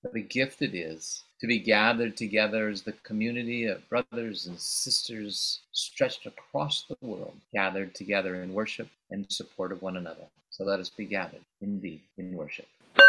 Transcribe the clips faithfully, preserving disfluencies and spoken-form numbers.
what a gift it is to be gathered together as the community of brothers and sisters stretched across the world, gathered together in worship and support of one another. So let us be gathered indeed in worship.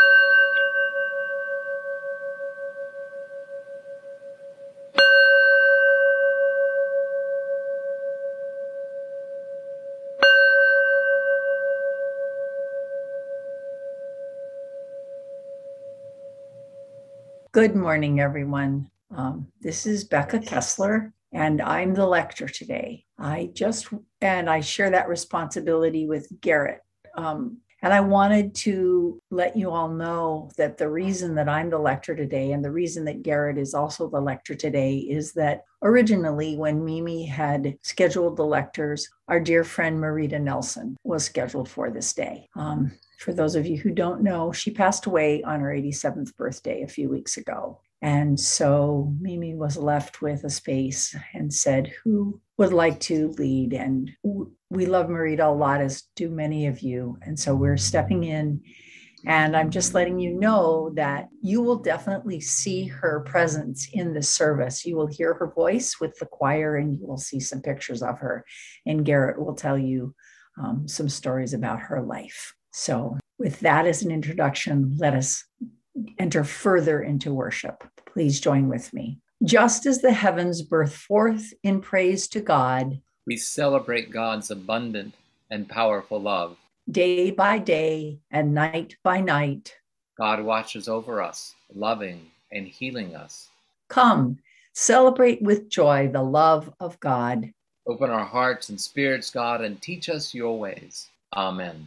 Good morning, everyone. Um, this is Becca Kessler, and I'm the lector today. I just, and I share that responsibility with Garrett. Um, and I wanted to let you all know that the reason that I'm the lector today and the reason that Garrett is also the lector today is that originally when Mimi had scheduled the lectors, our dear friend Marita Nelson was scheduled for this day. Um, For those of you who don't know, she passed away on her eighty-seventh birthday a few weeks ago. And so Mimi was left with a space and said, who would like to lead? And we love Marita a lot, as do many of you. And so we're stepping in. And I'm just letting you know that you will definitely see her presence in the service. You will hear her voice with the choir, and you will see some pictures of her. And Garrett will tell you um, some stories about her life. So with that as an introduction, let us enter further into worship. Please join with me. Just as the heavens burst forth in praise to God, we celebrate God's abundant and powerful love. Day by day and night by night, God watches over us, loving and healing us. Come, celebrate with joy the love of God. Open our hearts and spirits, God, and teach us your ways. Amen.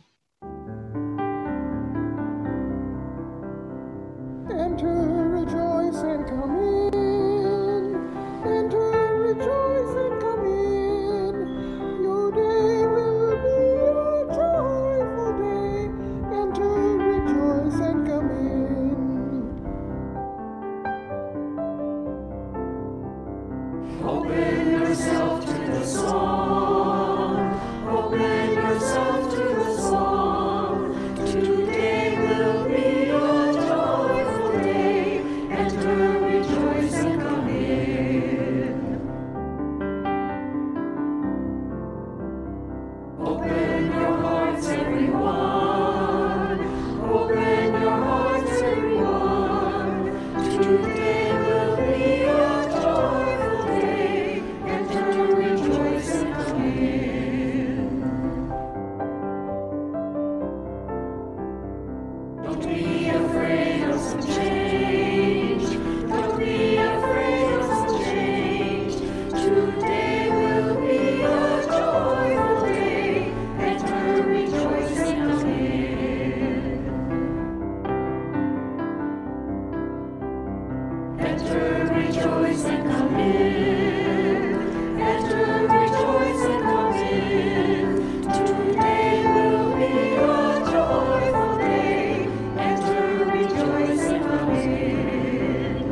Enter, rejoice, and come in. Enter, rejoice, and come in. Your day will be a joyful day. Enter, rejoice, and come in. Open yourself to the song. Open yourself to the song. Today will be a joyful day. Enter, rejoice, and come in. Open your hearts, everyone. Open your hearts, everyone. Today will be a joyful day. Enter, rejoice, and come in. Don't be afraid of some change. Don't be afraid of some change. Today will be a joyful day. Enter, rejoice, and come in. Enter, rejoice, and come in. Enter, rejoice, and come in. Today will be a joyful day. Enter, rejoice, and come in.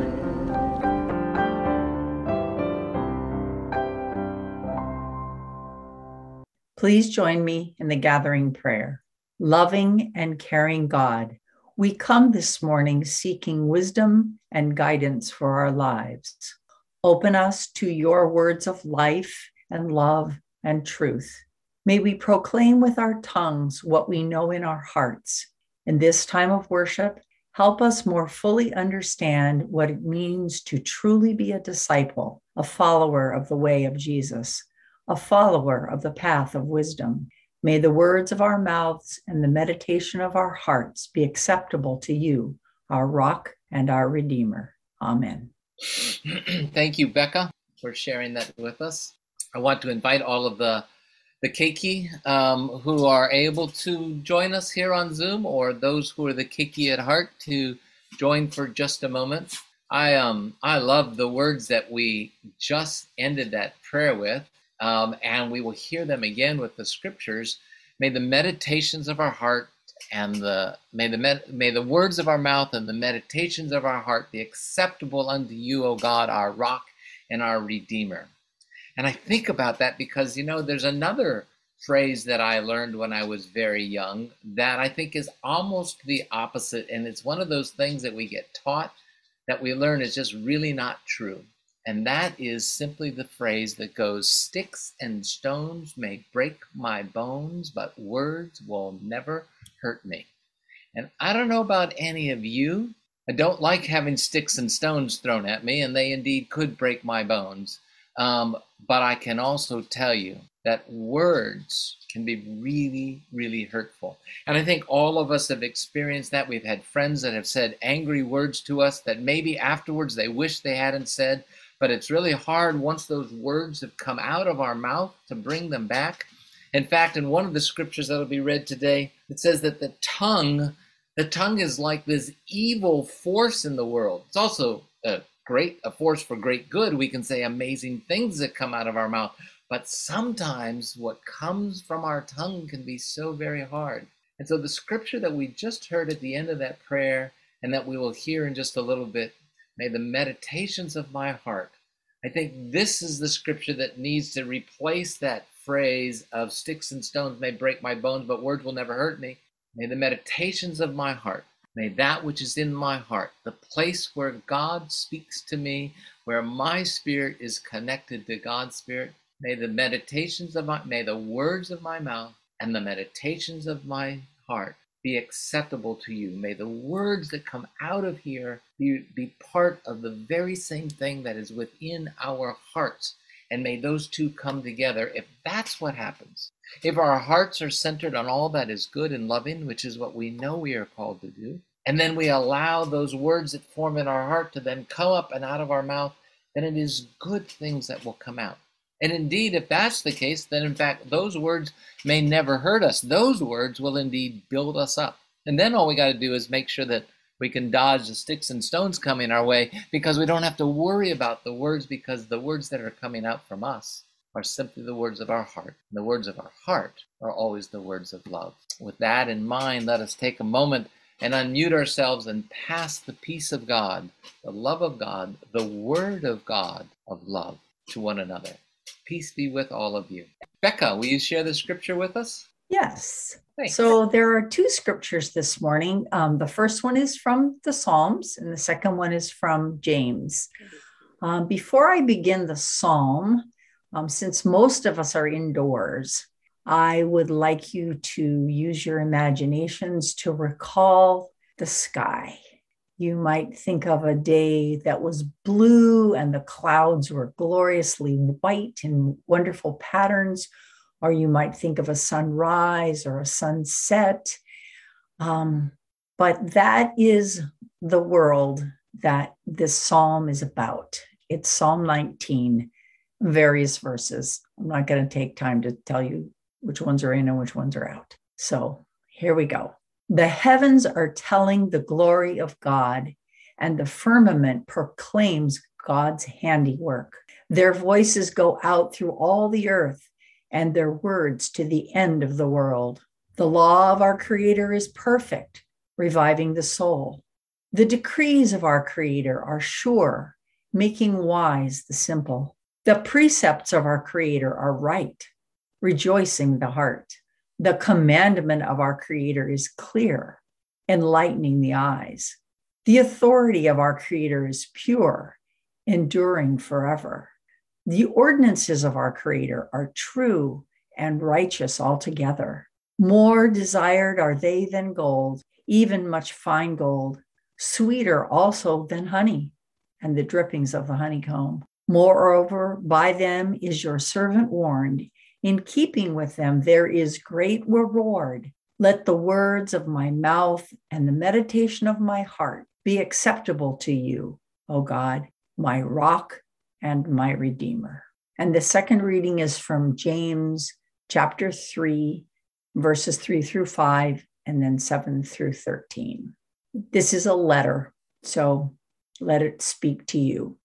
Please join me in the gathering prayer. Loving and caring God, we come this morning seeking wisdom and guidance for our lives. Open us to your words of life and love and truth. May we proclaim with our tongues what we know in our hearts. In this time of worship, help us more fully understand what it means to truly be a disciple, a follower of the way of Jesus, a follower of the path of wisdom. May the words of our mouths and the meditation of our hearts be acceptable to you, our rock and our redeemer. Amen. Thank you, Becca, for sharing that with us. I want to invite all of the the Keiki um, who are able to join us here on Zoom, or those who are the Keiki at heart, to join for just a moment. I um I love the words that we just ended that prayer with. Um, and we will hear them again with the scriptures. May the meditations of our heart and the may the med, may the words of our mouth and the meditations of our heart be acceptable unto you, O God, our rock and our redeemer. And I think about that because, you know, there's another phrase that I learned when I was very young that I think is almost the opposite. And it's one of those things that we get taught that we learn is just really not true. And that is simply the phrase that goes, sticks and stones may break my bones, but words will never hurt me. And I don't know about any of you. I don't like having sticks and stones thrown at me, and they indeed could break my bones. Um, but I can also tell you that words can be really, really hurtful. And I think all of us have experienced that. We've had friends that have said angry words to us that maybe afterwards they wish they hadn't said. But it's really hard once those words have come out of our mouth to bring them back. In fact, in one of the scriptures that will be read today, it says that the tongue, the tongue is like this evil force in the world. It's also a great, a force for great good. We can say amazing things that come out of our mouth. But sometimes what comes from our tongue can be so very hard. And so the scripture that we just heard at the end of that prayer, and that we will hear in just a little bit, may the meditations of my heart. I think this is the scripture that needs to replace that phrase of sticks and stones may break my bones, but words will never hurt me. May the meditations of my heart, may that which is in my heart, the place where God speaks to me, where my spirit is connected to God's spirit, may the meditations of my, may the words of my mouth and the meditations of my heart be acceptable to you. May the words that come out of here be, be part of the very same thing that is within our hearts. And may those two come together. If that's what happens, if our hearts are centered on all that is good and loving, which is what we know we are called to do, and then we allow those words that form in our heart to then come up and out of our mouth, then it is good things that will come out. And indeed, if that's the case, then in fact, those words may never hurt us. Those words will indeed build us up. And then all we got to do is make sure that we can dodge the sticks and stones coming our way, because we don't have to worry about the words, because the words that are coming out from us are simply the words of our heart. And the words of our heart are always the words of love. With that in mind, let us take a moment and unmute ourselves and pass the peace of God, the love of God, the word of God of love to one another. Peace be with all of you. Becca, will you share the scripture with us? Yes. Thanks. So there are two scriptures this morning. Um, the first one is from the Psalms, and the second one is from James. Um, before I begin the psalm, um, since most of us are indoors, I would like you to use your imaginations to recall the sky. You might think of a day that was blue and the clouds were gloriously white in wonderful patterns, or you might think of a sunrise or a sunset. Um, but that is the world that this psalm is about. It's Psalm nineteen, various verses. I'm not going to take time to tell you which ones are in and which ones are out. So here we go. The heavens are telling the glory of God, and the firmament proclaims God's handiwork. Their voices go out through all the earth, and their words to the end of the world. The law of our Creator is perfect, reviving the soul. The decrees of our Creator are sure, making wise the simple. The precepts of our Creator are right, rejoicing the heart. The commandment of our Creator is clear, enlightening the eyes. The authority of our Creator is pure, enduring forever. The ordinances of our Creator are true and righteous altogether. More desired are they than gold, even much fine gold, sweeter also than honey and the drippings of the honeycomb. Moreover, by them is your servant warned. In keeping with them, there is great reward. Let the words of my mouth and the meditation of my heart be acceptable to you, O God, my rock and my redeemer. And the second reading is from James chapter three, verses three through five, and then seven through thirteen. This is a letter, so let it speak to you.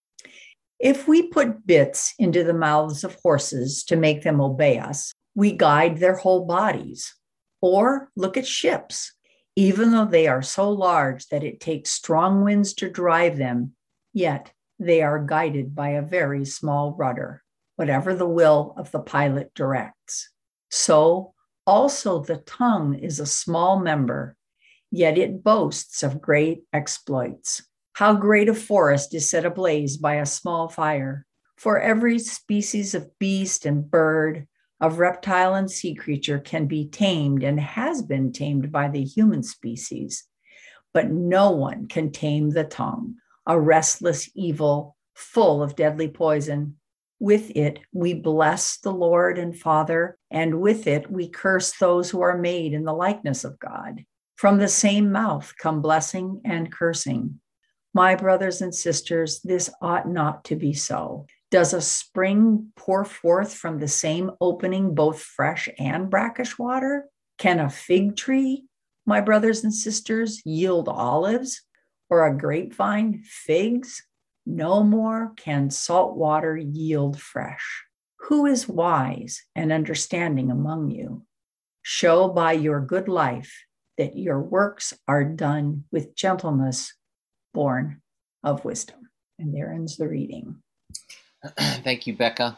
If we put bits into the mouths of horses to make them obey us, we guide their whole bodies. Or look at ships. Even though they are so large that it takes strong winds to drive them, yet they are guided by a very small rudder, whatever the will of the pilot directs. So also the tongue is a small member, yet it boasts of great exploits. How great a forest is set ablaze by a small fire. For every species of beast and bird, of reptile and sea creature can be tamed and has been tamed by the human species. But no one can tame the tongue, a restless evil full of deadly poison. With it, we bless the Lord and Father, and with it, we curse those who are made in the likeness of God. From the same mouth come blessing and cursing. My brothers and sisters, this ought not to be so. Does a spring pour forth from the same opening both fresh and brackish water? Can a fig tree, my brothers and sisters, yield olives, or a grapevine figs? No more can salt water yield fresh. Who is wise and understanding among you? Show by your good life that your works are done with gentleness, born of wisdom. And there ends the reading. Thank you, Becca.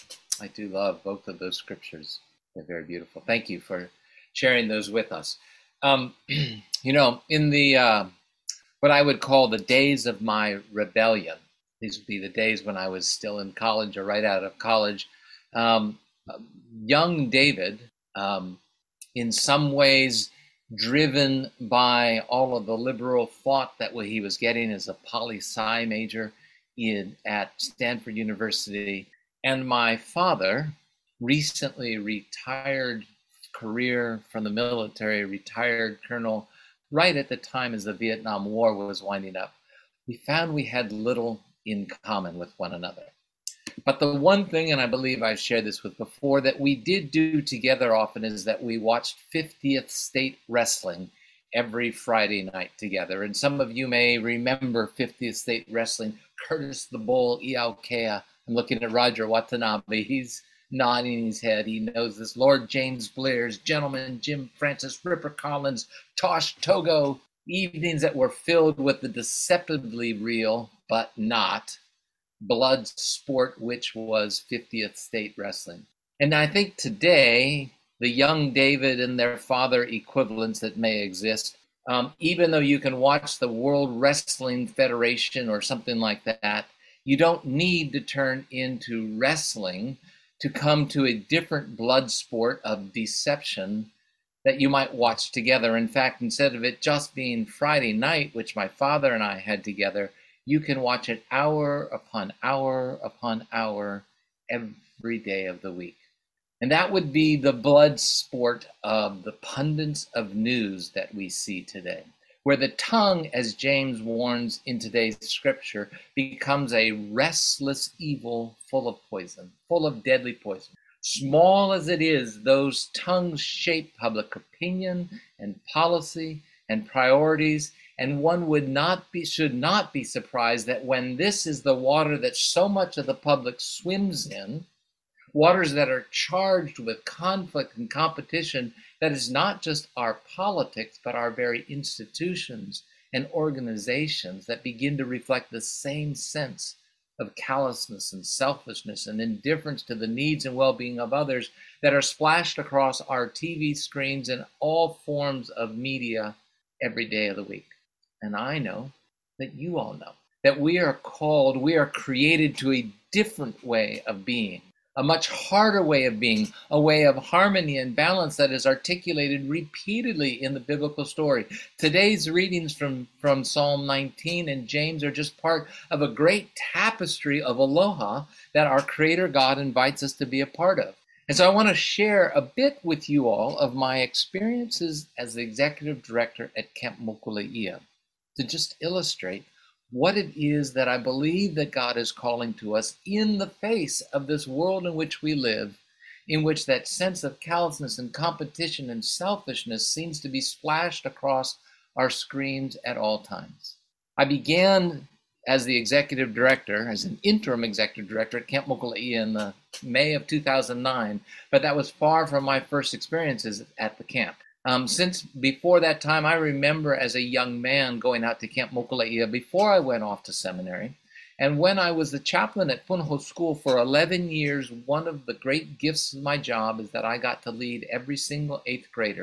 I do love both of those scriptures. They're very beautiful. Thank you for sharing those with us. Um, you know, in the uh, what I would call the days of my rebellion, these would be the days when I was still in college or right out of college, um, young David, um, in some ways driven by all of the liberal thought that he was getting as a poli-sci major in at Stanford University, and my father, recently retired career from the military, retired colonel, right at the time as the Vietnam War was winding up, we found we had little in common with one another. But the one thing, and I believe I've shared this with before, that we did do together often is that we watched fiftieth State Wrestling every Friday night together. And some of you may remember fiftieth State Wrestling, Curtis the Bull, Iaukea. I'm looking at Roger Watanabe. He's nodding his head. He knows this. Lord James Blair's, Gentleman Jim Francis, Ripper Collins, Tosh Togo. Evenings that were filled with the deceptively real, but not, blood sport, which was fiftieth State Wrestling. And I think today, the young David and their father equivalents that may exist, um, even though you can watch the World Wrestling Federation or something like that, you don't need to turn into wrestling to come to a different blood sport of deception that you might watch together. In fact, instead of it just being Friday night, which my father and I had together, you can watch it hour upon hour upon hour every day of the week. And that would be the blood sport of the pundits of news that we see today, where the tongue, as James warns in today's scripture, becomes a restless evil full of poison, full of deadly poison. Small as it is, those tongues shape public opinion and policy and priorities, and one would not be, should not be surprised that when this is the water that so much of the public swims in, waters that are charged with conflict and competition, that is not just our politics, but our very institutions and organizations that begin to reflect the same sense of callousness and selfishness and indifference to the needs and well-being of others that are splashed across our T V screens and all forms of media every day of the week. And I know that you all know that we are called, we are created to a different way of being, a much harder way of being, a way of harmony and balance that is articulated repeatedly in the biblical story. Today's readings from, from Psalm nineteen and James are just part of a great tapestry of aloha that our Creator God invites us to be a part of. And so I want to share a bit with you all of my experiences as the executive director at Camp Mokuleia to just illustrate what it is that I believe that God is calling to us in the face of this world in which we live, in which that sense of callousness and competition and selfishness seems to be splashed across our screens at all times. I began as the executive director, as an interim executive director at Camp Mokuleia in the May of two thousand nine, but that was far from my first experiences at the camp. Um, since before that time, I remember as a young man going out to Camp Mokuleia before I went off to seminary. And when I was the chaplain at Punahou School for eleven years, one of the great gifts of my job is that I got to lead every single eighth grader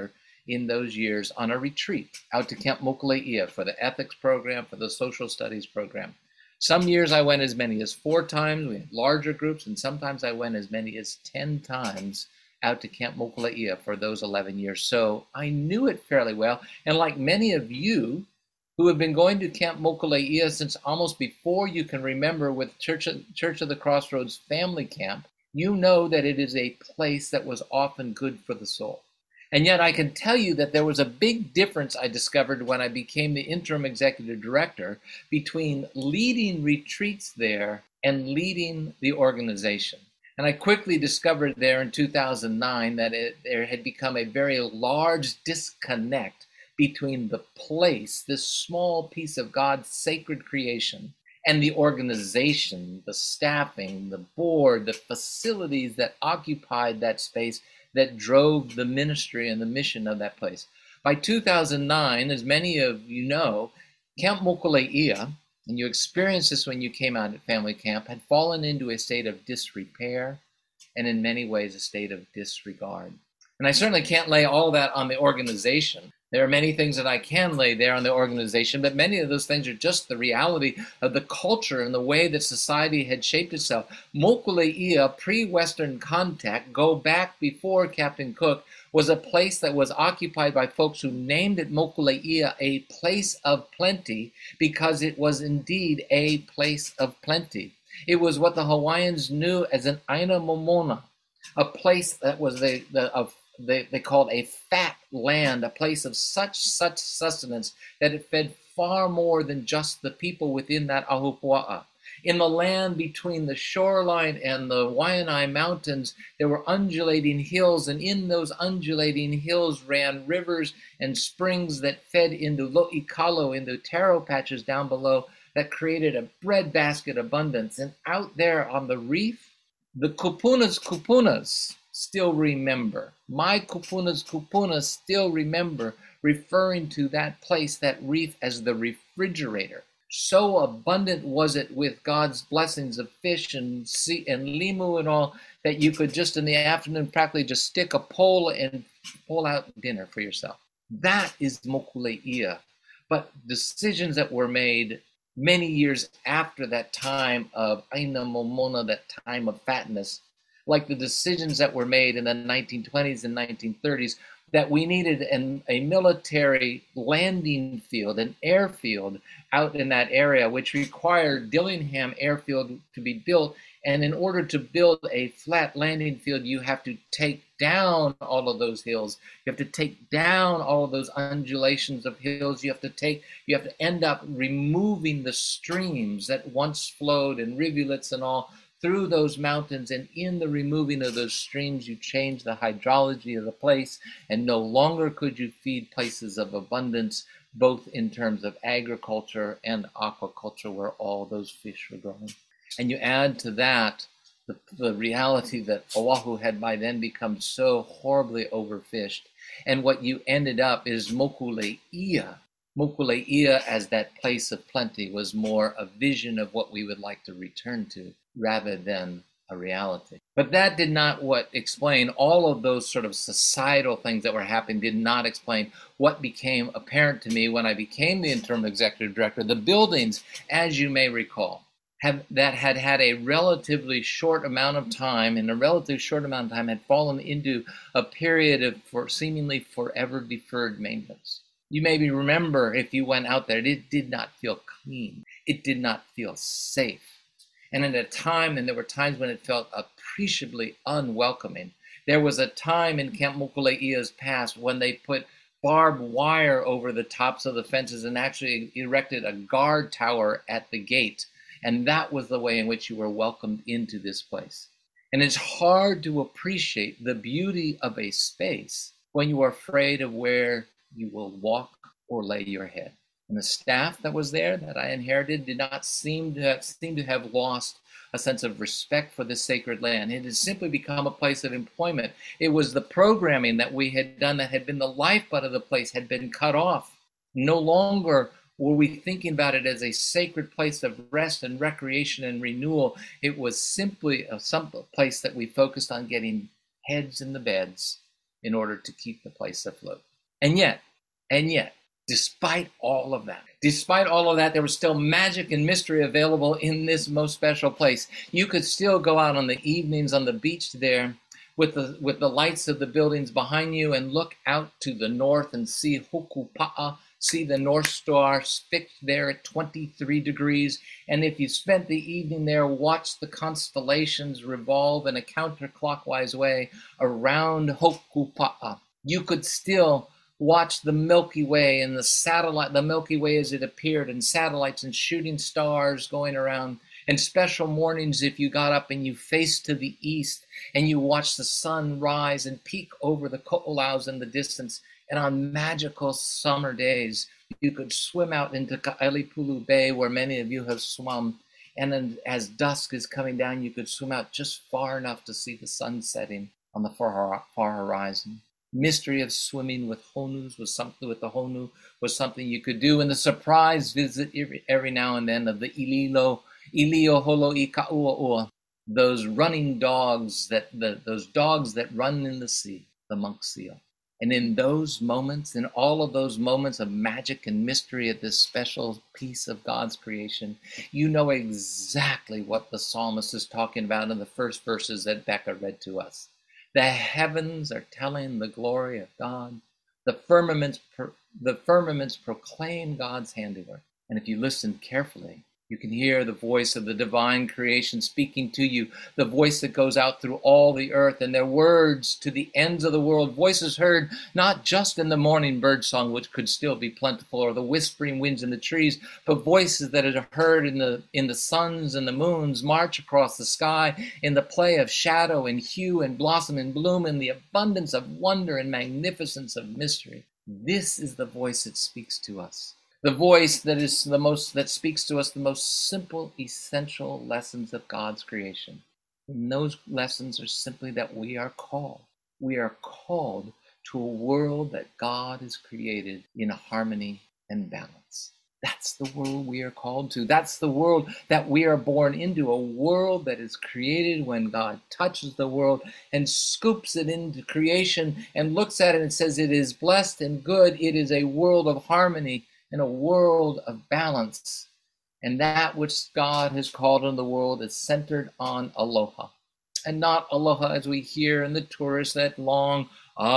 in those years on a retreat out to Camp Mokuleia for the ethics program, for the social studies program. Some years I went as many as four times. We had larger groups, and sometimes I went as many as ten times out to Camp Mokuleia for those eleven years. So I knew it fairly well. And like many of you who have been going to Camp Mokuleia since almost before you can remember with Church of, Church of the Crossroads Family Camp, you know that it is a place that was often good for the soul. And yet I can tell you that there was a big difference I discovered when I became the interim executive director between leading retreats there and leading the organization. And I quickly discovered there in two thousand nine that it, there had become a very large disconnect between the place, this small piece of God's sacred creation, and the organization, the staffing, the board, the facilities that occupied that space that drove the ministry and the mission of that place. By two thousand nine, as many of you know, Camp Mokuleia, and you experienced this when you came out at family camp, had fallen into a state of disrepair and in many ways a state of disregard. And I certainly can't lay all that on the organization. There are many things that I can lay there on the organization, but many of those things are just the reality of the culture and the way that society had shaped itself. Mokuleia, pre-Western contact, go back before Captain Cook, was a place that was occupied by folks who named it Mokuleia, a place of plenty, because it was indeed a place of plenty. It was what the Hawaiians knew as an Aina Momona, a place that was the, the of They, they called a fat land, a place of such, such sustenance that it fed far more than just the people within that ahupua'a. In the land between the shoreline and the Waianae Mountains, there were undulating hills, and in those undulating hills ran rivers and springs that fed into Lo'ikalo, into taro patches down below, that created a breadbasket abundance. And out there on the reef, the kupunas kupunas still remember. My kupunas kupunas still remember referring to that place, that reef, as the refrigerator. So abundant was it with God's blessings of fish and sea and limu and all that you could just in the afternoon practically just stick a pole and pull out dinner for yourself. That is Mokuleia. But decisions that were made many years after that time of Aina Momona, that time of fatness, like the decisions that were made in the nineteen twenties and nineteen thirties, that we needed an, a military landing field, an airfield out in that area, which required Dillingham Airfield to be built. And in order to build a flat landing field, you have to take down all of those hills. You have to take down all of those undulations of hills. You have to take, you have to end up removing the streams that once flowed and rivulets and all through those mountains, and in the removing of those streams, you change the hydrology of the place, and no longer could you feed places of abundance, both in terms of agriculture and aquaculture, where all those fish were growing. And you add to that the, the reality that Oahu had by then become so horribly overfished, and what you ended up is Mokuleia. Mokuleia as that place of plenty was more a vision of what we would like to return to, rather than a reality. But that did not what explain all of those sort of societal things that were happening, did not explain what became apparent to me when I became the interim executive director. The buildings, as you may recall, have, that had had a relatively short amount of time, in a relatively short amount of time had fallen into a period of for seemingly forever deferred maintenance. You maybe remember, if you went out there, it did not feel clean. It did not feel safe. And at a time, and there were times when it felt appreciably unwelcoming. There was a time in Camp Mokuleia's past when they put barbed wire over the tops of the fences and actually erected a guard tower at the gate. And that was the way in which you were welcomed into this place. And it's hard to appreciate the beauty of a space when you are afraid of where you will walk or lay your head. And the staff that was there that I inherited did not seem to have, seem to have lost a sense of respect for this sacred land. It had simply become a place of employment. It was the programming that we had done that had been the lifeblood of the place had been cut off. No longer were we thinking about it as a sacred place of rest and recreation and renewal. It was simply a some place that we focused on getting heads in the beds in order to keep the place afloat. And yet, and yet, despite all of that, despite all of that, there was still magic and mystery available in this most special place. You could still go out on the evenings on the beach there with the with the lights of the buildings behind you and look out to the north and see Hokupa'a, see the North Star fixed there at twenty-three degrees. And if you spent the evening there, watch the constellations revolve in a counterclockwise way around Hokupa'a. You could still watch the Milky Way and the satellite, the Milky Way as it appeared, and satellites and shooting stars going around. And special mornings, if you got up and you faced to the east and you watched the sun rise and peak over the ko'olaus in the distance. And on magical summer days, you could swim out into Ka'ailipulu Bay, where many of you have swum. And then as dusk is coming down, you could swim out just far enough to see the sun setting on the far, far horizon. Mystery of swimming with honus was something with the honu was something you could do. And the surprise visit every, every now and then of the ililo, ilio holo I ka'ua'ua, those running dogs that the, those dogs that run in the sea, the monk seal. And in those moments, in all of those moments of magic and mystery at this special piece of God's creation, you know exactly what the psalmist is talking about in the first verses that Becca read to us. The heavens are telling the glory of God. The firmaments, pro- the firmaments proclaim God's handiwork. And if you listen carefully, you can hear the voice of the divine creation speaking to you, the voice that goes out through all the earth, and their words to the ends of the world, voices heard not just in the morning bird song, which could still be plentiful, or the whispering winds in the trees, but voices that are heard in the in the suns and the moons march across the sky, in the play of shadow and hue and blossom and bloom, in the abundance of wonder and magnificence of mystery. This is the voice that speaks to us. The voice that is the most that speaks to us the most simple, essential lessons of God's creation. And those lessons are simply that we are called. We are called to a world that God has created in harmony and balance. That's the world we are called to. That's the world that we are born into, a world that is created when God touches the world and scoops it into creation and looks at it and says it is blessed and good. It is a world of harmony, in a world of balance. And that which God has called in the world is centered on aloha. And not aloha as we hear in the tourists, that long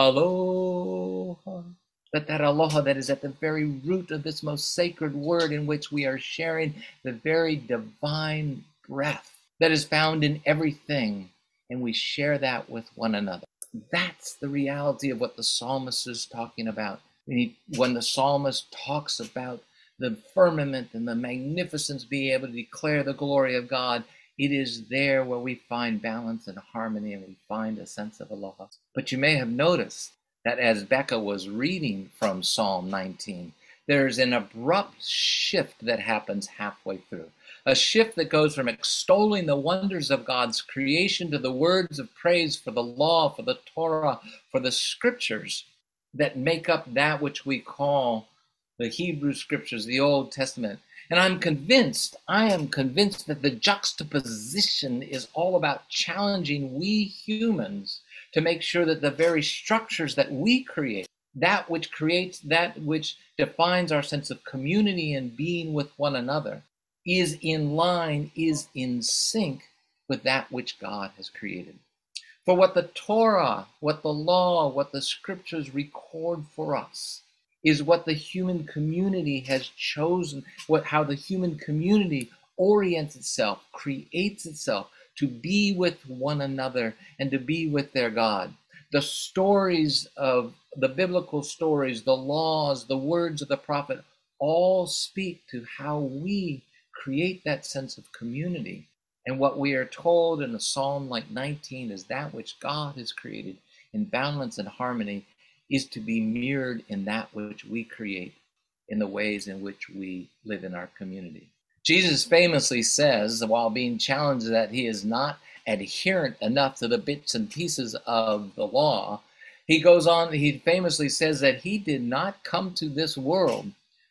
aloha, but that aloha that is at the very root of this most sacred word, in which we are sharing the very divine breath that is found in everything. And we share that with one another. That's the reality of what the psalmist is talking about. When the psalmist talks about the firmament and the magnificence, being able to declare the glory of God, it is there where we find balance and harmony, and we find a sense of aloha. But you may have noticed that as Becca was reading from Psalm nineteen, there's an abrupt shift that happens halfway through. A shift that goes from extolling the wonders of God's creation to the words of praise for the law, for the Torah, for the scriptures that make up that which we call the Hebrew scriptures, the Old Testament. And I'm convinced, I am convinced that the juxtaposition is all about challenging we humans to make sure that the very structures that we create, that which creates, that which defines our sense of community and being with one another, is in line, is in sync with that which God has created. For what the Torah, what the law, what the scriptures record for us is what the human community has chosen, what how the human community orients itself, creates itself to be with one another and to be with their God. The stories of the biblical stories, the laws, the words of the prophet, all speak to how we create that sense of community. And what we are told in a psalm like nineteen is that which God has created in balance and harmony is to be mirrored in that which we create in the ways in which we live in our community. Jesus famously says, while being challenged that he is not adherent enough to the bits and pieces of the law, he goes on, he famously says that he did not come to this world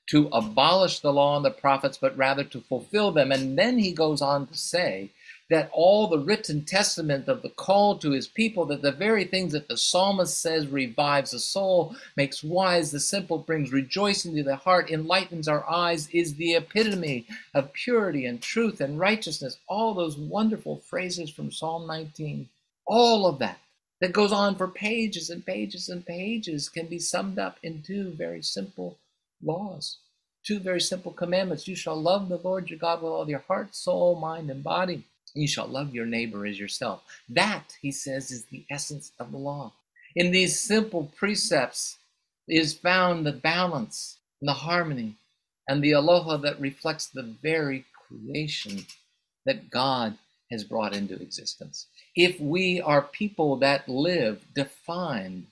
to abolish the law and the prophets, but rather to fulfill them. And then he goes on to say that all the written testament of the call to his people, that the very things that the psalmist says revives the soul, makes wise the simple, brings rejoicing to the heart, enlightens our eyes, is the epitome of purity and truth and righteousness. All those wonderful phrases from Psalm nineteen, all of that, that goes on for pages and pages and pages, can be summed up in two very simple laws, two very simple commandments. You shall love the Lord your God with all your heart, soul, mind, and body. You shall love your neighbor as yourself. That, he says, is the essence of the law. In these simple precepts is found the balance, and the harmony, and the aloha that reflects the very creation that God has brought into existence. If we are people that live defined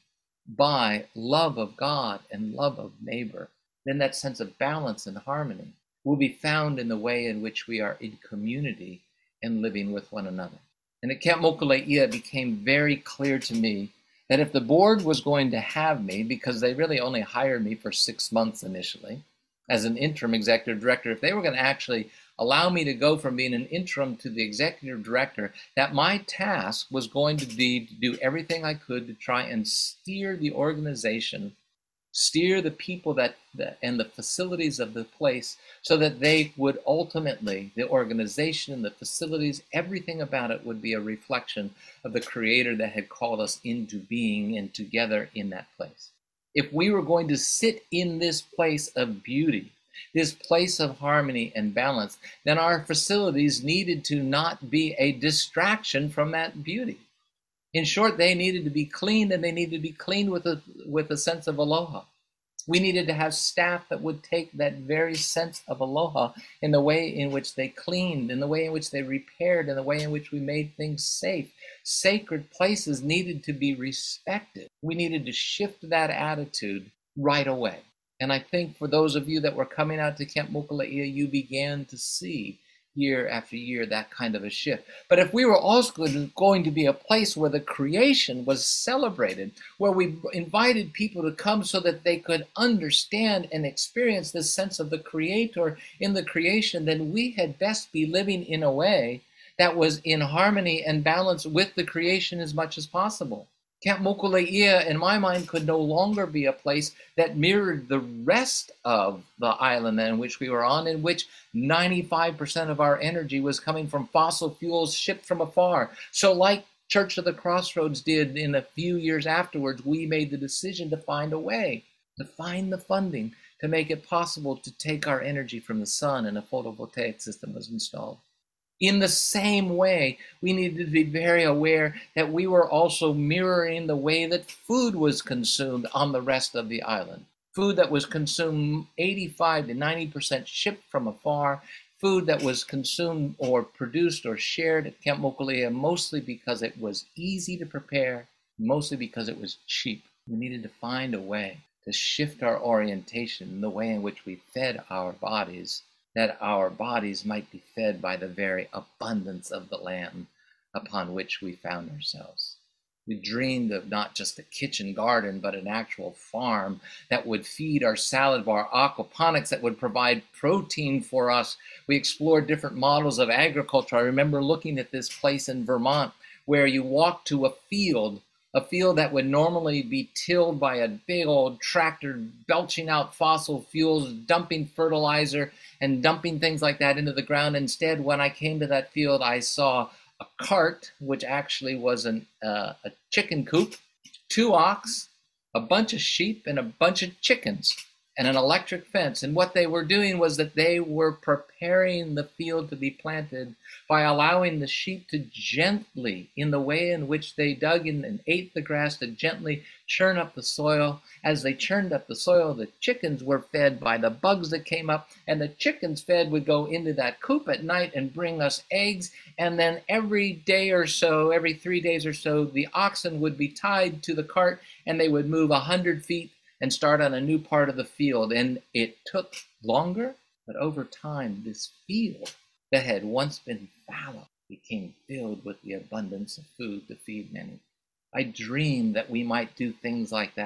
by love of God and love of neighbor, then that sense of balance and harmony will be found in the way in which we are in community and living with one another. And at Camp Mokuleia, it became very clear to me that if the board was going to have me, because they really only hired me for six months initially, as an interim executive director, if they were going to actually allow me to go from being an interim to the executive director, that my task was going to be to do everything I could to try and steer the organization, steer the people that, that and the facilities of the place, so that they would ultimately, the organization and the facilities, everything about it would be a reflection of the Creator that had called us into being and together in that place. If we were going to sit in this place of beauty, this place of harmony and balance, then our facilities needed to not be a distraction from that beauty. In short, they needed to be cleaned, and they needed to be cleaned with a, with a sense of aloha. We needed to have staff that would take that very sense of aloha in the way in which they cleaned, in the way in which they repaired, in the way in which we made things safe. Sacred places needed to be respected. We needed to shift that attitude right away. And I think for those of you that were coming out to Camp Mokuleia, you began to see year after year that kind of a shift. But if we were also going to be a place where the creation was celebrated, where we invited people to come so that they could understand and experience this sense of the Creator in the creation, then we had best be living in a way that was in harmony and balance with the creation as much as possible. Camp Mokuleia, in my mind, could no longer be a place that mirrored the rest of the island in which we were on, in which ninety-five percent of our energy was coming from fossil fuels shipped from afar. So like Church of the Crossroads did in a few years afterwards, we made the decision to find a way, to find the funding, to make it possible to take our energy from the sun, and a photovoltaic system was installed. In the same way, we needed to be very aware that we were also mirroring the way that food was consumed on the rest of the island. Food that was consumed eighty-five to ninety percent shipped from afar, food that was consumed or produced or shared at Camp Mokuleia mostly because it was easy to prepare, mostly because it was cheap. We needed to find a way to shift our orientation in the way in which we fed our bodies, that our bodies might be fed by the very abundance of the land upon which we found ourselves. We dreamed of not just a kitchen garden, but an actual farm that would feed our salad bar, aquaponics that would provide protein for us. We explored different models of agriculture. I remember looking at this place in Vermont where you walk to a field, a field that would normally be tilled by a big old tractor belching out fossil fuels, dumping fertilizer and dumping things like that into the ground. Instead, when I came to that field, I saw a cart, which actually was an, uh, a chicken coop, two ox, a bunch of sheep, and a bunch of chickens, and an electric fence. And what they were doing was that they were preparing the field to be planted by allowing the sheep to gently, in the way in which they dug in and ate the grass, to gently churn up the soil. As they churned up the soil, the chickens were fed by the bugs that came up, and the chickens fed would go into that coop at night and bring us eggs. And then every day or so, every three days or so, the oxen would be tied to the cart, and they would move a hundred feet and start on a new part of the field. And it took longer, but over time, this field that had once been fallow became filled with the abundance of food to feed many. I dreamed that we might do things like that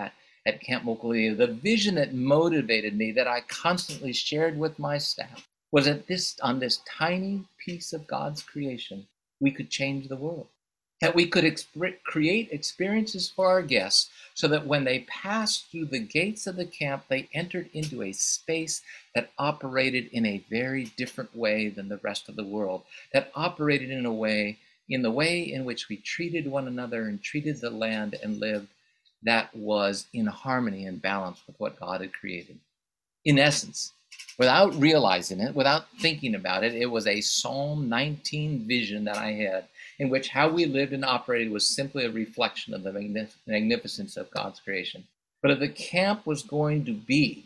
at Camp Mokulia, the vision that motivated me, that I constantly shared with my staff, was that this, on this tiny piece of God's creation, we could change the world. That we could exp- create experiences for our guests so that when they passed through the gates of the camp, they entered into a space that operated in a very different way than the rest of the world, that operated in a way, in the way in which we treated one another and treated the land and lived, that was in harmony and balance with what God had created. In essence, without realizing it, without thinking about it, it was a Psalm nineteen vision that I had, in which how we lived and operated was simply a reflection of the magnif- magnificence of God's creation. But if the camp was going to be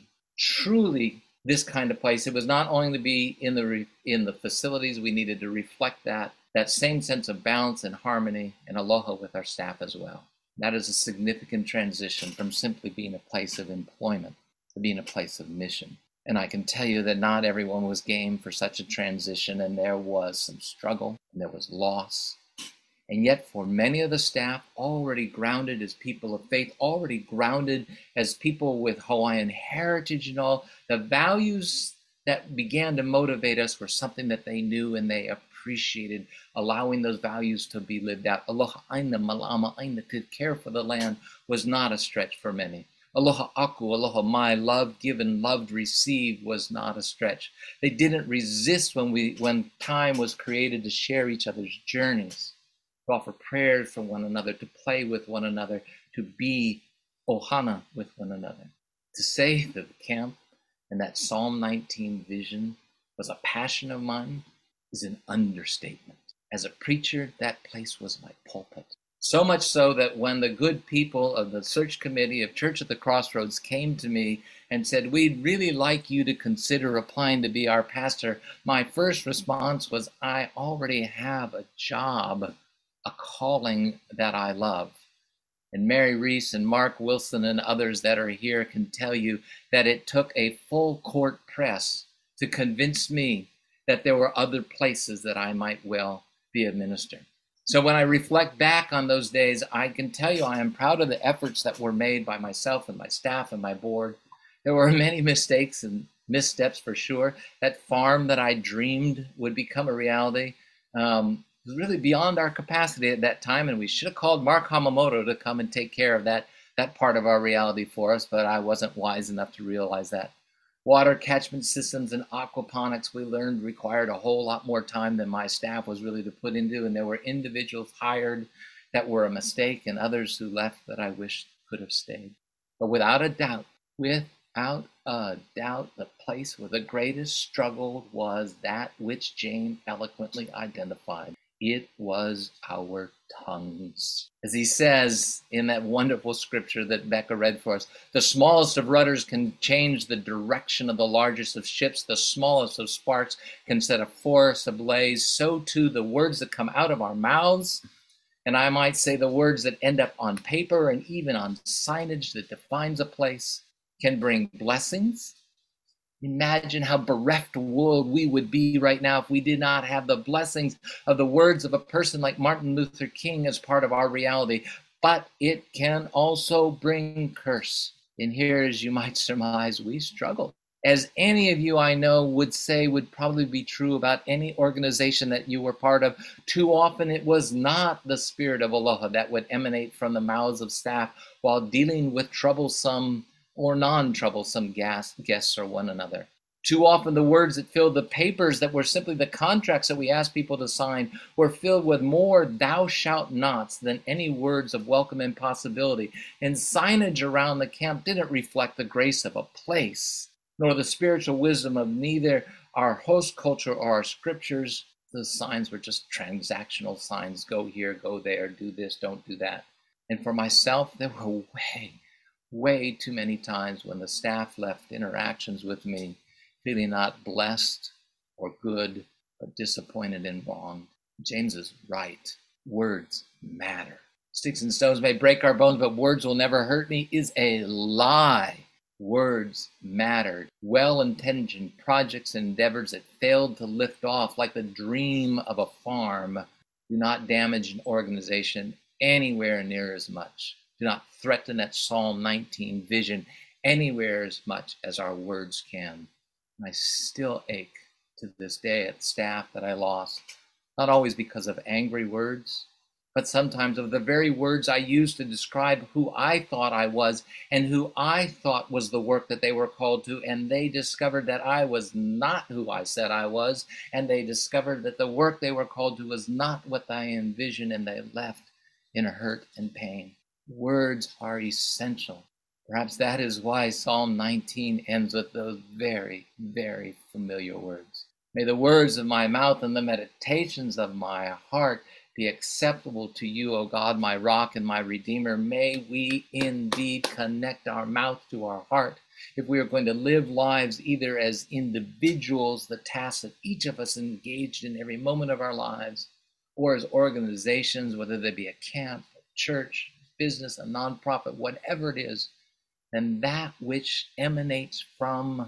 truly this kind of place, it was not only to be in the re- in the facilities, we needed to reflect that, that same sense of balance and harmony and aloha with our staff as well. That is a significant transition from simply being a place of employment to being a place of mission. And I can tell you that not everyone was game for such a transition, and there was some struggle, and there was loss. And yet for many of the staff, already grounded as people of faith, already grounded as people with Hawaiian heritage and all, the values that began to motivate us were something that they knew and they appreciated, allowing those values to be lived out. Aloha aina, malama aina, to care for the land was not a stretch for many. Aloha aku, aloha mai, loved given, loved received was not a stretch. They didn't resist when we when time was created to share each other's journeys, to offer prayers for one another, to play with one another, to be ohana with one another. To say that the camp and that Psalm nineteen vision was a passion of mine is an understatement. As a preacher, that place was my pulpit. So much so that when the good people of the search committee of Church at the Crossroads came to me and said, we'd really like you to consider applying to be our pastor, my first response was, I already have a job, a calling that I love. And Mary Reese and Mark Wilson and others that are here can tell you that it took a full court press to convince me that there were other places that I might well be a minister. So when I reflect back on those days, I can tell you I am proud of the efforts that were made by myself and my staff and my board. There were many mistakes and missteps for sure. That farm that I dreamed would become a reality um, was really beyond our capacity at that time, and we should have called Mark Hamamoto to come and take care of that, that part of our reality for us, but I wasn't wise enough to realize that. Water catchment systems and aquaponics, we learned, required a whole lot more time than my staff was really to put into, and there were individuals hired that were a mistake and others who left that I wish could have stayed. But without a doubt, without a doubt, the place where the greatest struggle was that which Jane eloquently identified. It was our tongues. As he says in that wonderful scripture that Becca read for us, the smallest of rudders can change the direction of the largest of ships. The smallest of sparks can set a forest ablaze. So too the words that come out of our mouths, and I might say the words that end up on paper and even on signage that defines a place, can bring blessings. Imagine how bereft a world we would be right now if we did not have the blessings of the words of a person like Martin Luther King as part of our reality. But it can also bring curse. And here, as you might surmise, we struggle. As any of you I know would say would probably be true about any organization that you were part of, too often it was not the spirit of aloha that would emanate from the mouths of staff while dealing with troublesome or non-troublesome guests or one another. Too often the words that filled the papers that were simply the contracts that we asked people to sign were filled with more thou shalt nots than any words of welcome and possibility. And signage around the camp didn't reflect the grace of a place, nor the spiritual wisdom of neither our host culture or our scriptures. The signs were just transactional signs. Go here, go there, do this, don't do that. And for myself, there were way, way too many times when the staff left interactions with me feeling not blessed or good, but disappointed and wronged. James is right. Words matter. Sticks and stones may break our bones, but words will never hurt me is a lie. Words mattered. Well-intentioned projects and endeavors that failed to lift off like the dream of a farm do not damage an organization anywhere near as much. do not threaten that Psalm nineteen vision anywhere as much as our words can. And I still ache to this day at staff that I lost, not always because of angry words, but sometimes of the very words I used to describe who I thought I was and who I thought was the work that they were called to, and they discovered that I was not who I said I was, and they discovered that the work they were called to was not what I envisioned, and they left in hurt and pain. Words are essential. Perhaps that is why Psalm nineteen ends with those very, very familiar words. May the words of my mouth and the meditations of my heart be acceptable to you, O God, my rock and my redeemer. May we indeed connect our mouth to our heart if we are going to live lives either as individuals, the tasks that each of us engaged in every moment of our lives, or as organizations, whether they be a camp, a church, business, a nonprofit, whatever it is, then that which emanates from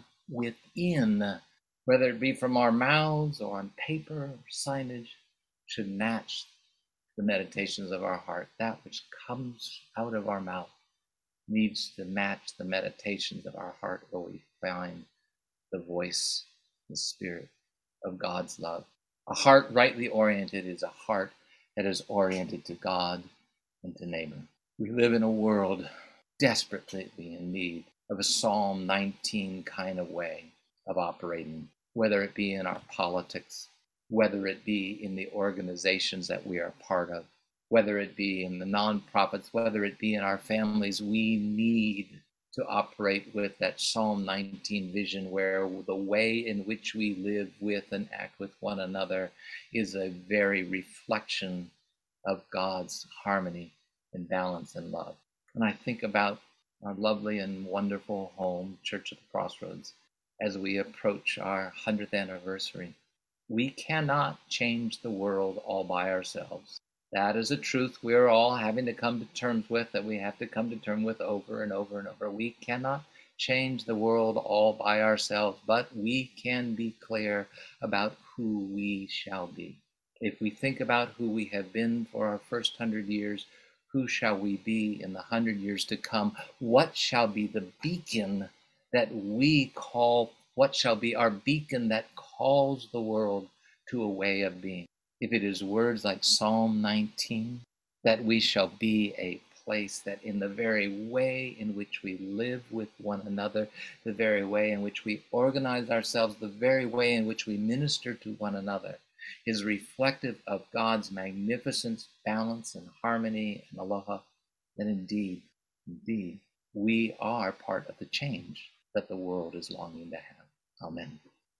within, whether it be from our mouths or on paper or signage, should match the meditations of our heart. That which comes out of our mouth needs to match the meditations of our heart, where we find the voice, the spirit of God's love. A heart rightly oriented is a heart that is oriented to God and to neighbor. We live in a world desperately in need of a Psalm nineteen kind of way of operating, whether it be in our politics, whether it be in the organizations that we are part of, whether it be in the nonprofits, whether it be in our families. We need to operate with that Psalm nineteen vision, where the way in which we live with and act with one another is a very reflection of God's harmony and balance and love. And I think about our lovely and wonderful home, Church of the Crossroads, as we approach our hundredth anniversary. We cannot change the world all by ourselves. That is a truth we are all having to come to terms with, that we have to come to terms with over and over and over. We cannot change the world all by ourselves, but we can be clear about who we shall be. If we think about who we have been for our first hundred years, who shall we be in the hundred years to come? What shall be the beacon that we call, what shall be our beacon that calls the world to a way of being? If it is words like Psalm nineteen, that we shall be a place that in the very way in which we live with one another, the very way in which we organize ourselves, the very way in which we minister to one another, is reflective of God's magnificence, balance, and harmony and aloha, then indeed, indeed, we are part of the change that the world is longing to have. Amen.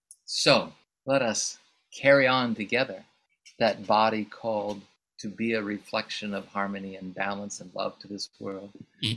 So let us carry on together that body called to be a reflection of harmony and balance and love to this world.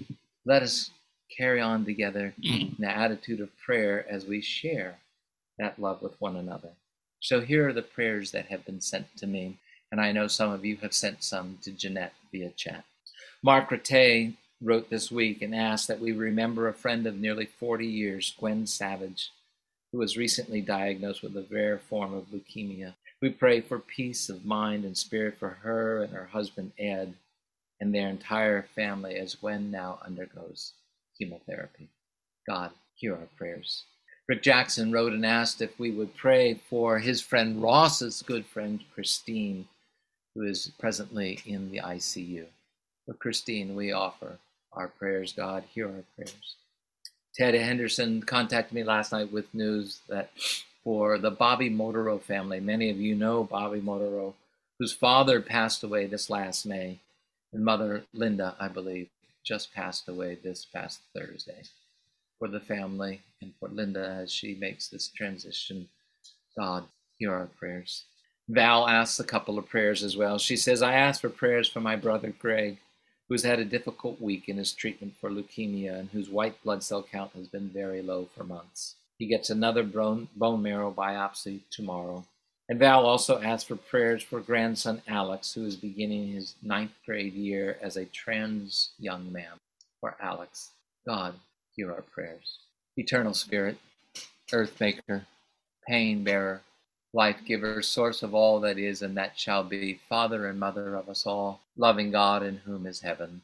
Let us carry on together in the attitude of prayer as we share that love with one another. So here are the prayers that have been sent to me, and I know some of you have sent some to Jeanette via chat. Mark Rattay wrote this week and asked that we remember a friend of nearly forty years, Gwen Savage, who was recently diagnosed with a rare form of leukemia. We pray for peace of mind and spirit for her and her husband, Ed, and their entire family as Gwen now undergoes chemotherapy. God, hear our prayers. Rick Jackson wrote and asked if we would pray for his friend Ross's good friend, Christine, who is presently in the I C U. For Christine, we offer our prayers. God, hear our prayers. Ted Henderson contacted me last night with news that for the Bobby Motoro family, many of you know Bobby Motoro, whose father passed away this last May, and mother, Linda, I believe, just passed away this past Thursday. For the family and for Linda as she makes this transition, God, hear our prayers. Val asks a couple of prayers as well. She says, I ask for prayers for my brother Greg, who's had a difficult week in his treatment for leukemia and whose white blood cell count has been very low for months. He gets another bone, bone marrow biopsy tomorrow. And Val also asks for prayers for grandson Alex, who is beginning his ninth grade year as a trans young man. For Alex, God, hear our prayers. Eternal Spirit, Earth Maker, Pain Bearer, Life Giver, Source of all that is and that shall be, Father and Mother of us all, loving God in whom is heaven,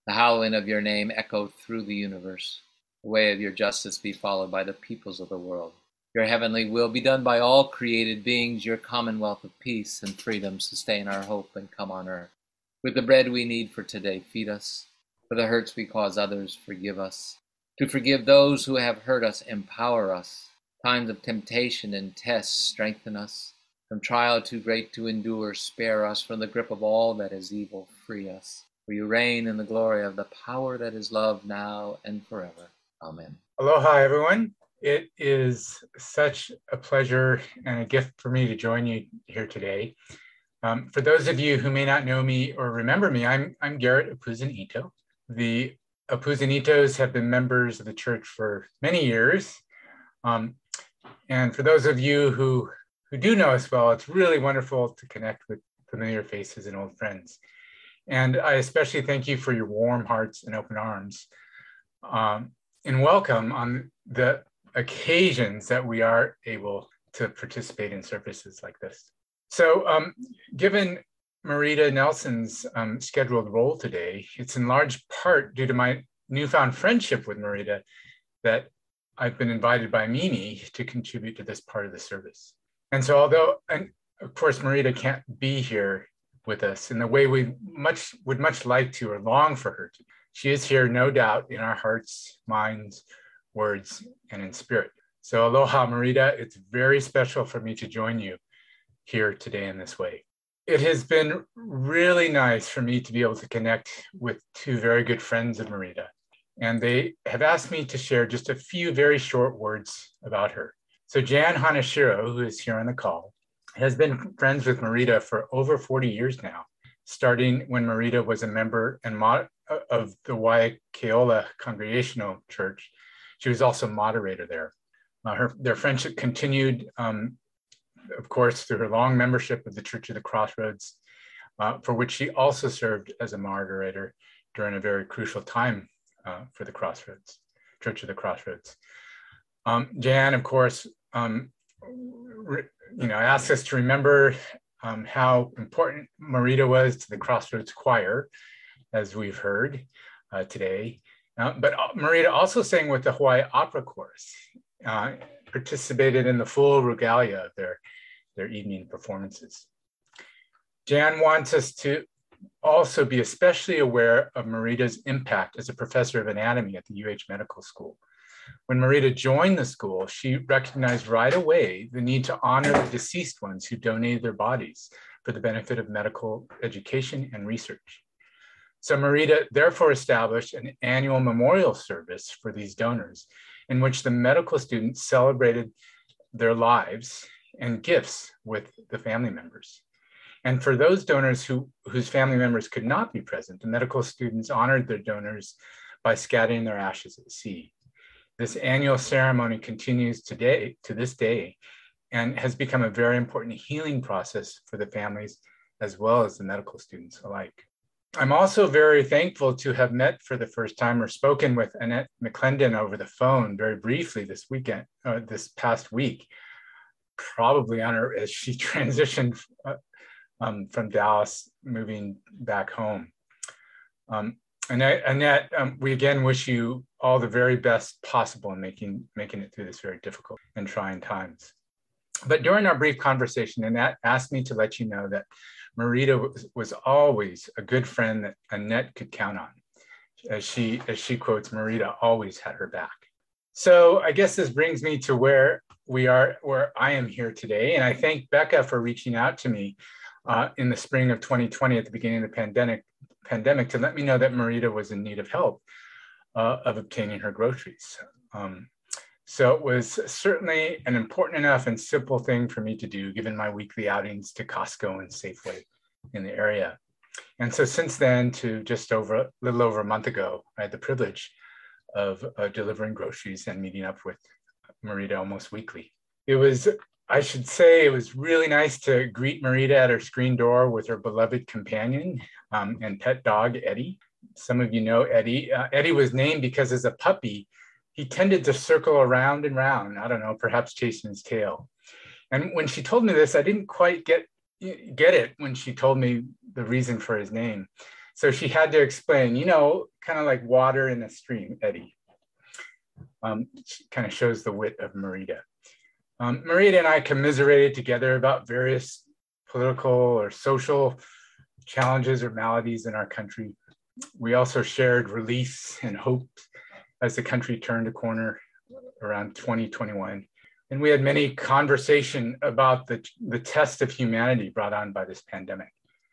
The hallowing of your name echo through the universe. The way of your justice be followed by the peoples of the world. Your heavenly will be done by all created beings. Your commonwealth of peace and freedom sustain our hope and come on earth. With the bread we need for today, feed us. For the hurts we cause others, forgive us. To forgive those who have hurt us, empower us. Times of temptation and tests, strengthen us. From trial too great to endure, spare us. From the grip of all that is evil, free us. For you reign in the glory of the power that is love, now and forever. Amen. Aloha, everyone. It is such a pleasure and a gift for me to join you here today. Um, for those of you who may not know me or remember me, I'm, I'm Garrett Apuzin-Ito. The Apuzin-Itos have been members of the church for many years. Um, and for those of you who, who do know us well, it's really wonderful to connect with familiar faces and old friends. And I especially thank you for your warm hearts and open arms um, and welcome on the occasions that we are able to participate in services like this. So um, given Marita Nelson's um, scheduled role today, it's in large part due to my newfound friendship with Marita that I've been invited by Mimi to contribute to this part of the service. And so although, and of course, Marita can't be here with us in the way we much would much like to or long for her to. She is here, no doubt, in our hearts, minds, words, and in spirit. So aloha, Marita. It's very special for me to join you here today in this way. It has been really nice for me to be able to connect with two very good friends of Marita. And they have asked me to share just a few very short words about her. So Jan Hanashiro, who is here on the call, has been friends with Marita for over forty years now, starting when Marita was a member and mod of the Waiakeola Congregational Church. She was also moderator there. Uh, her, their friendship continued, um, of course, through her long membership of the Church of the Crossroads, uh, for which she also served as a moderator during a very crucial time uh, for the Crossroads, Church of the Crossroads. Um, Jan, of course, um, you know, asked us to remember um, how important Marita was to the Crossroads Choir, as we've heard uh, today. Uh, but Marita also sang with the Hawaii Opera Chorus, uh, participated in the full regalia of their, their evening performances. Jan wants us to also be especially aware of Marita's impact as a professor of anatomy at the U H Medical School. When Marita joined the school, she recognized right away the need to honor the deceased ones who donated their bodies for the benefit of medical education and research. So Marita therefore established an annual memorial service for these donors in which the medical students celebrated their lives and gifts with the family members. And for those donors who, whose family members could not be present, the medical students honored their donors by scattering their ashes at the sea. This annual ceremony continues today, to this day, and has become a very important healing process for the families as well as the medical students alike. I'm also very thankful to have met for the first time or spoken with Annette McClendon over the phone very briefly this weekend, uh, this past week, probably on her as she transitioned uh, um, from Dallas, moving back home. Um, Annette, Annette um, we again wish you all the very best possible in making, making it through this very difficult and trying times. But during our brief conversation, Annette asked me to let you know that Marita was, was always a good friend that Annette could count on. As she, as she quotes, Marita always had her back. So I guess this brings me to where we are, where I am here today. And I thank Becca for reaching out to me uh, in the spring of twenty twenty at the beginning of the pandemic, pandemic to let me know that Marita was in need of help uh, of obtaining her groceries. Um, So it was certainly an important enough and simple thing for me to do, given my weekly outings to Costco and Safeway in the area. And so since then, to just over a little over a month ago, I had the privilege of uh, delivering groceries and meeting up with Marita almost weekly. It was, I should say, it was really nice to greet Marita at her screen door with her beloved companion um, and pet dog, Eddie. Some of you know Eddie. Uh, Eddie was named because as a puppy, he tended to circle around and round, I don't know, perhaps chasing his tail. And when she told me this, I didn't quite get, get it when she told me the reason for his name. So she had to explain, you know, kind of like water in a stream, eddy. Um, kind of shows the wit of Marita. Um, Marita and I commiserated together about various political or social challenges or maladies in our country. We also shared relief and hope as the country turned a corner around twenty twenty-one. And we had many conversation about the, the test of humanity brought on by this pandemic.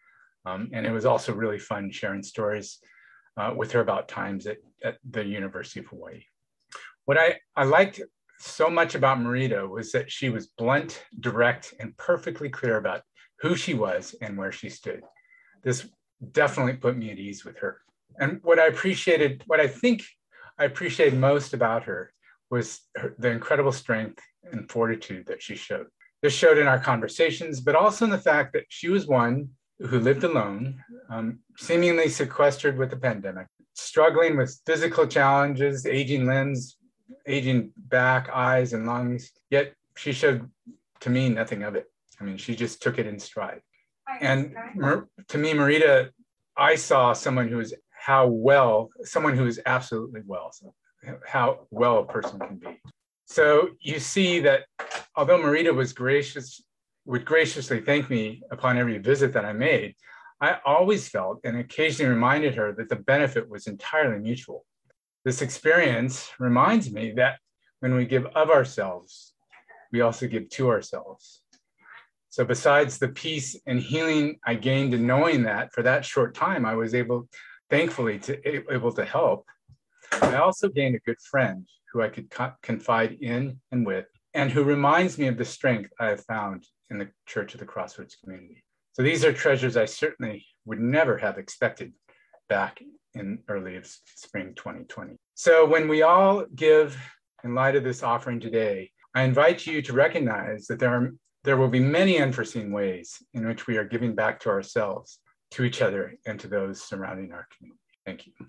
Um, and it was also really fun sharing stories uh, with her about times at, at the University of Hawaii. What I, I liked so much about Marita was that she was blunt, direct, and perfectly clear about who she was and where she stood. This definitely put me at ease with her. And what I appreciated, what I think I appreciated most about her was her, the incredible strength and fortitude that she showed. This showed in our conversations, but also in the fact that she was one who lived alone, um, seemingly sequestered with the pandemic, struggling with physical challenges, aging limbs, aging back, eyes, and lungs, yet she showed, to me, nothing of it. I mean, she just took it in stride. And Mar- to me, Marita, I saw someone who is how well, someone who is absolutely well, so how well a person can be. So you see that although Marita was gracious, would graciously thank me upon every visit that I made, I always felt and occasionally reminded her that the benefit was entirely mutual. This experience reminds me that when we give of ourselves, we also give to ourselves. So besides the peace and healing I gained in knowing that for that short time, I was able, thankfully, to able to help, I also gained a good friend who I could co- confide in and with, and who reminds me of the strength I have found in the Church of the Crossroads community. So these are treasures I certainly would never have expected back in early spring twenty twenty. So when we all give in light of this offering today, I invite you to recognize that there are there will be many unforeseen ways in which we are giving back to ourselves, to each other, and to those surrounding our community. Thank you.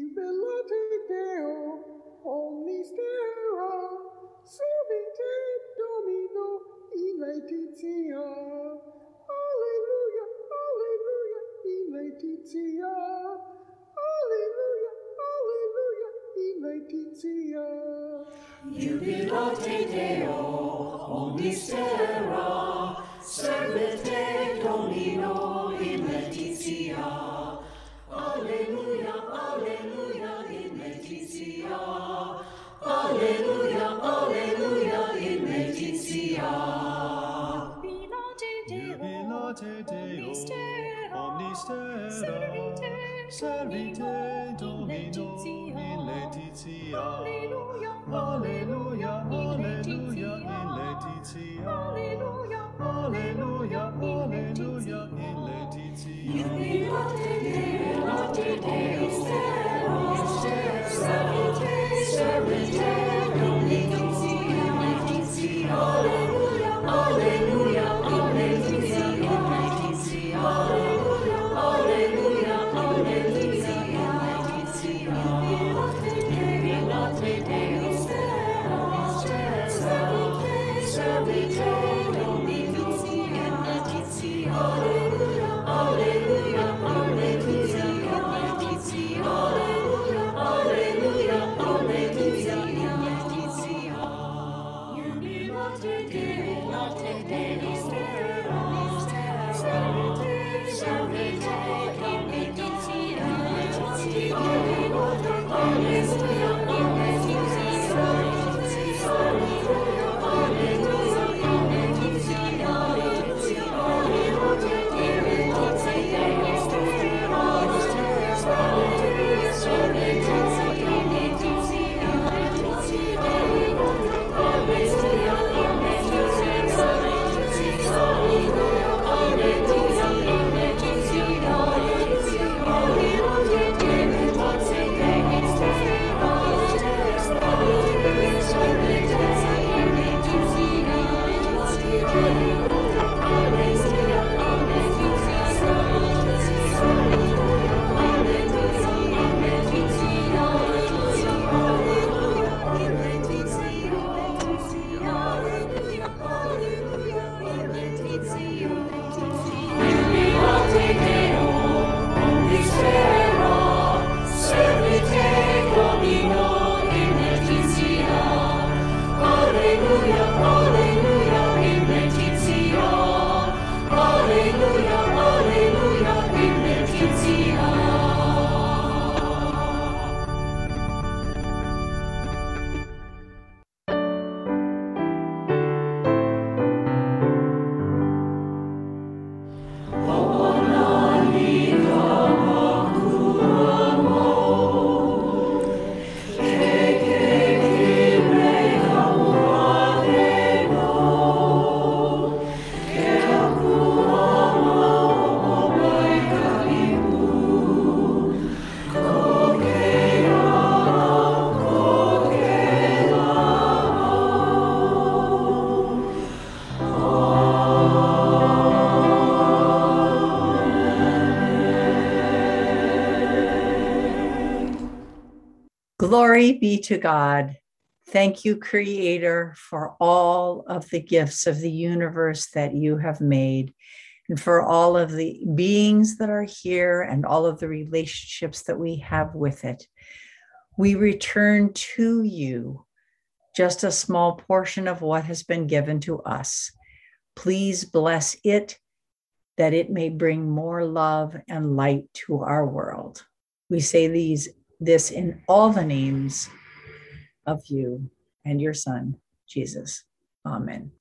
Jubilate Deo, omnis terra, servete Domino in laetitia. Alleluia, alleluia in laetitia. Alleluia, alleluia in laetitia. Jubilate Deo, omnis terra, servite Domino in laetitia. Alleluia, alleluia in laetitia. Alleluia, alleluia in laetitia. Jubilate Deo, omnis terra, servite, servite Domino in laetitia. Alleluia, alleluia, alleluia in laetitia. Alleluia, alleluia, alleluia in laetitia. Jubilate Deo, servite, servite Domino in laetitia. Alleluia, alleluia, alleluia in laetitia. Alleluia, alleluia, alleluia in laetitia. Jubilate Deo, servite, servite Domino in laetitia. Alleluia, alleluia, alleluia. Glory be to God. Thank you, Creator, for all of the gifts of the universe that you have made, and for all of the beings that are here and all of the relationships that we have with it. We return to you just a small portion of what has been given to us. Please bless it, that it may bring more love and light to our world. We say these this in all the names of you and your Son, Jesus. Amen.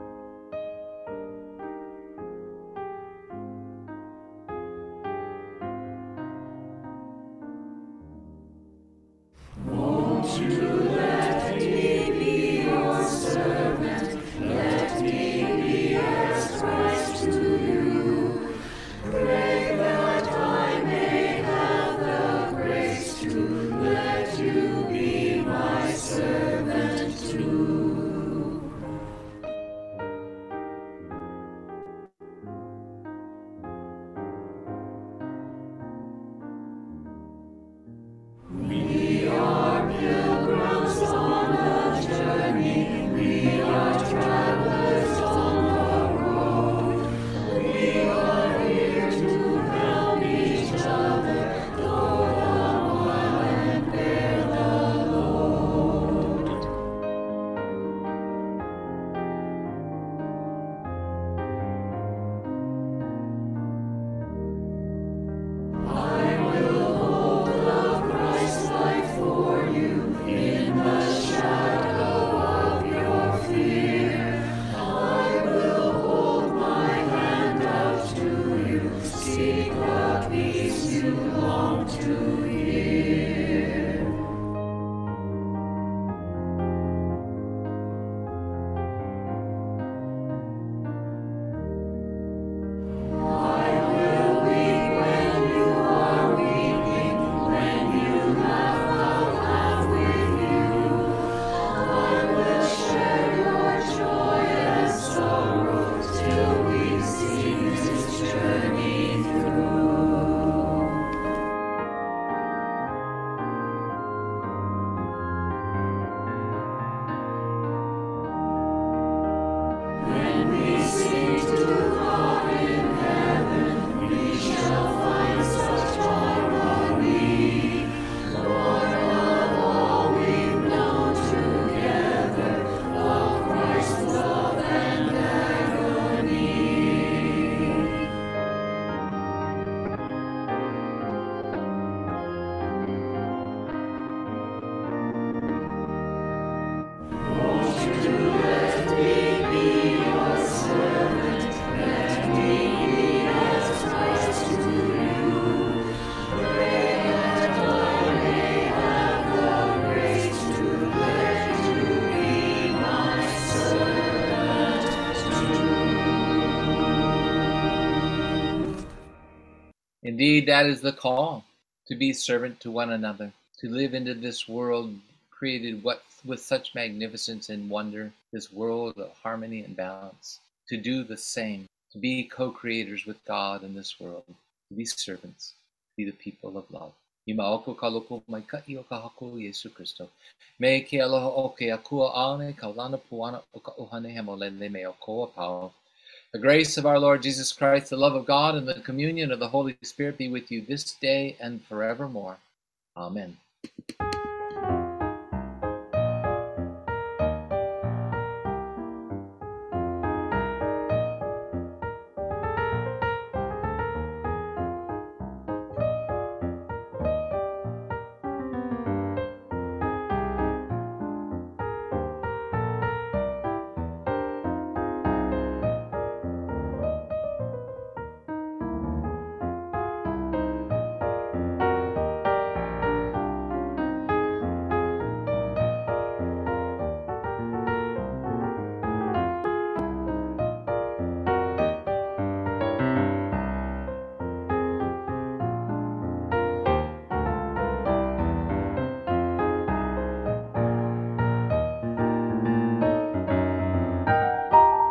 Indeed, that is the call, to be servant to one another, to live into this world created what, with such magnificence and wonder, this world of harmony and balance, to do the same, to be co-creators with God in this world, to be servants, to be the people of love. Imaoko kaloko mai ka'i o ka haku Yesu Kristo. Me ke aloha o ke akua aone kaulana puana o ka ohane hemolele me o koa pao. The grace of our Lord Jesus Christ, the love of God, and the communion of the Holy Spirit be with you this day and forevermore. Amen.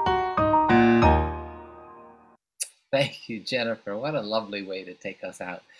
Thank you, Jennifer. What a lovely way to take us out.